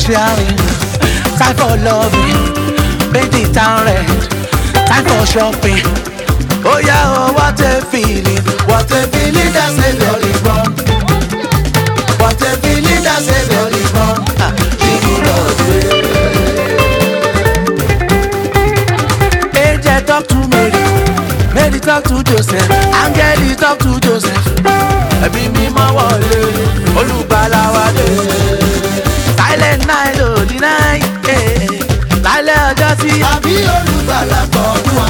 sharing, time for loving, painting town red, time for shopping. Oh yeah, oh what a feeling that's a jolly fun. What a feeling that's a jolly fun. People love it. Angel talk to Mary, Mary talk to Joseph, Angel talk to Joseph. Ẹbí mi máa wọlé, olùgbàlà wálé. Silent night ò deny, lálẹ́ ọjọ́ tí. Àbí olùgbàlà kọ̀ọ̀dún wa,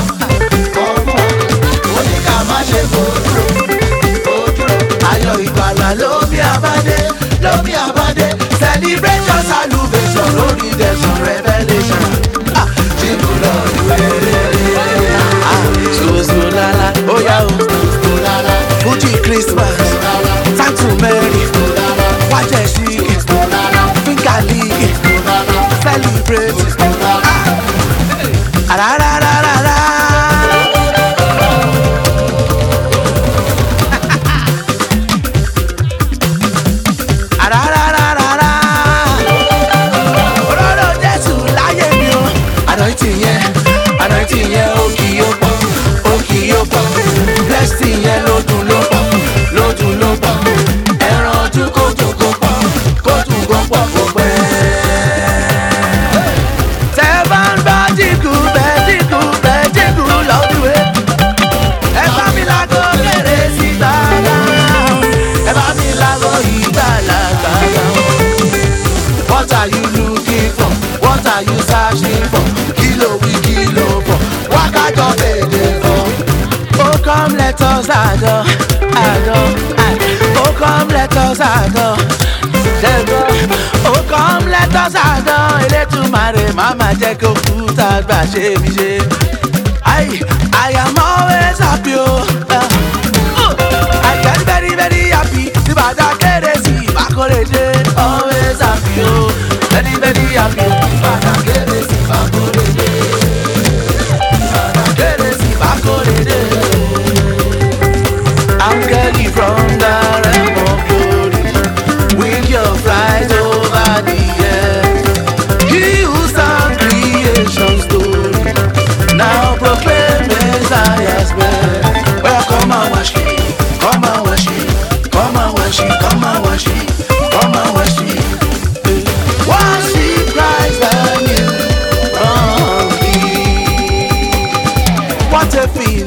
ó ní ká má ṣe fòdúró. Ayọ̀ ìgbàlà lómi àbádé, celebration salvation lórí redemption revelation. Jíbù lọ́ọ̀dù so lala, ó yá o. Fuji Christmas, time to marry, watch a chic, finger lick, celebrate. Ararararara. Ararararara. Olóró Jésù láyé mi o. Anointing yẹn ó kì í ó pọ̀, blessing yẹn lódùn ló pọ̀. Ẹran ojú kó dùn kó pọ̀ kó pẹ́. Tẹ́ bá ń gbọ́ jígù lọ́dún ẹ̀. Ẹ bá mi lágbo kéré sí gbàgbà. Ẹ bá mi lágbo ìgbàlà gbàgbà. What are you looking for? What are you searching for? Kilo for. Wákàjọ́ bèdè for. Oh come let us adore. Oh come let us adore. Oh come let us adore. Elétùmarè máma jẹ́ kó kúta gbà ṣe mi ṣe. I am always happy o. I get very very happy. Tí bàjá kéré sí ìbákọ́rẹ́dé. Always happy o. Very very happy. Tí bàjá kéré sí ìbákọ́rẹ́dé. I'm getting from the realm of glory with your flight over the air. He who sang creation story now proclaim Messiah's birth. Well, come and worship, come and worship, come and worship, come and worship, come and worship. Worship Christ the new from me. What a feeling.